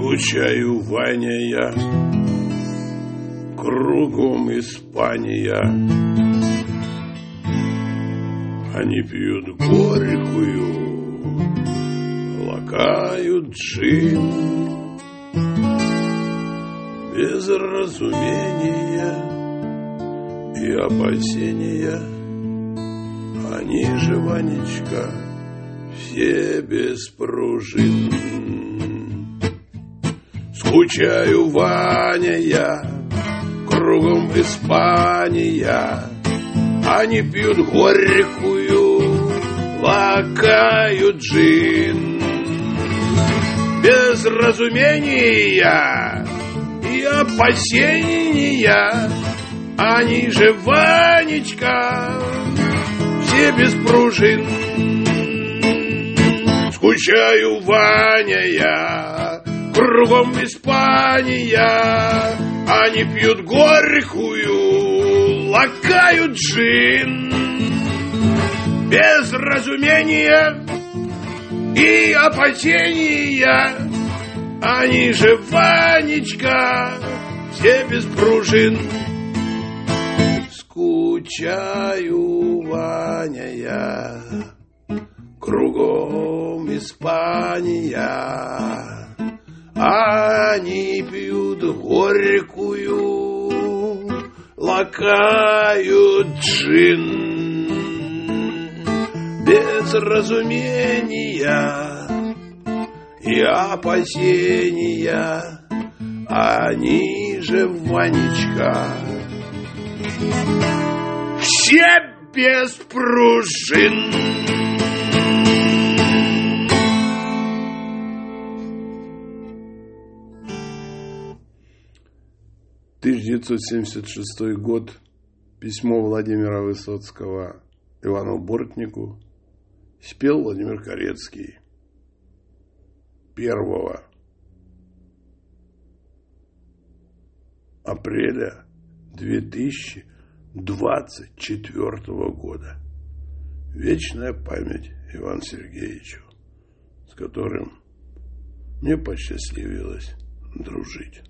Скучаю, Ваня, я, кругом Испания. Они пьют горькую, лакают джин. Без разумения и опасения. Они же, Ванечка, все без пружин. Скучаю, Ваня, я, кругом Испания. Они пьют горькую, лакают джин. Без разумения и опасения. Они же, Ванечка, все без пружин. Скучаю, Ваня, я, кругом Испания. Они пьют горькую, лакают джин. Без разумения и опасения. Они же, Ванечка, все без пружин. Скучаю, Ваня, я, кругом Испания. Они пьют горькую, лакают джин. Без разумения и опасения. Они же, Ванечка, все без пружин. 1976 год. Письмо Владимира Высоцкого Ивану Бортнику. Спел Владимир Корецкий 1 апреля 2024 года. Вечная память Ивану Сергеевичу, с которым мне посчастливилось дружить.